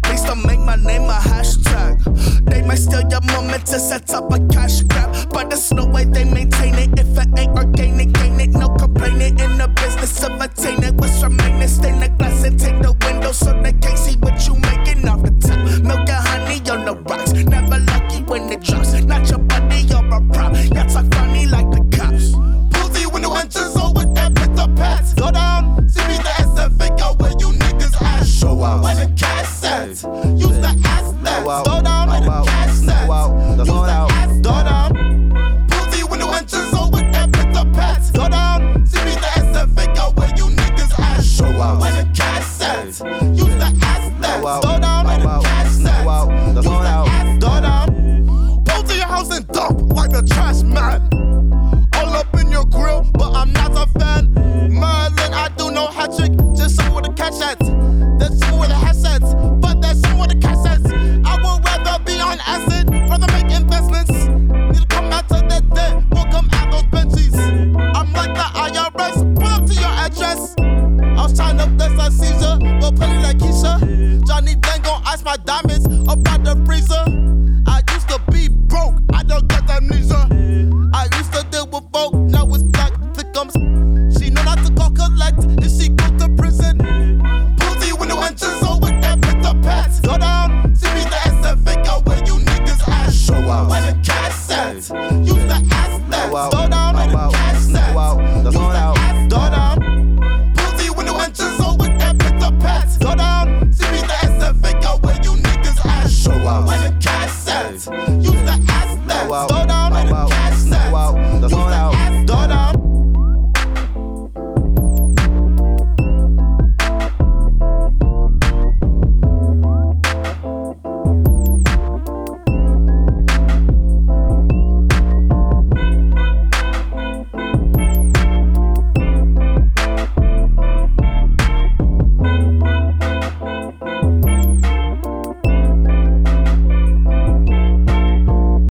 Please don't make my name a hashtag. They might steal your moment to set up a cash grab, but there's no way they maintain it. If it ain't organic, gain it, no complaining. In the business of attaining what's remaining. Stain the glass and take the window so they can't see what you making off the top. Milk and honey on the rocks, never lucky when it drops. Not your buddy, you're a prop. Y'all talk funny like the cops. Pussy when the winter's over, that pit the pets. Go down, see me the S and figure where you niggas at. Show out where the cash sets. Use the assets. Go down where the cash sets. Use the assets. Go down. Pussy when the winter's over, that pit the pets. Go down, see me the S and figure where you niggas at. Show out where the cash sets. Use the assets. Go down where the cash sets. Use the assets. Go down. Pull to your house and dump like a trash man. All up in your grill, but I'm not a fan. Merlin, I do no hat trick, just show where the cash at. That's where the assets, but that's where the cash at. I would rather be on acid, rather make investments. Need to come out to that debt, won't come out those benches. I'm like the IRS, pull up to your address. I was trying to bless a Caesar, but plenty like Keisha. Johnny Dang gon' ice my diamonds up out the freezer.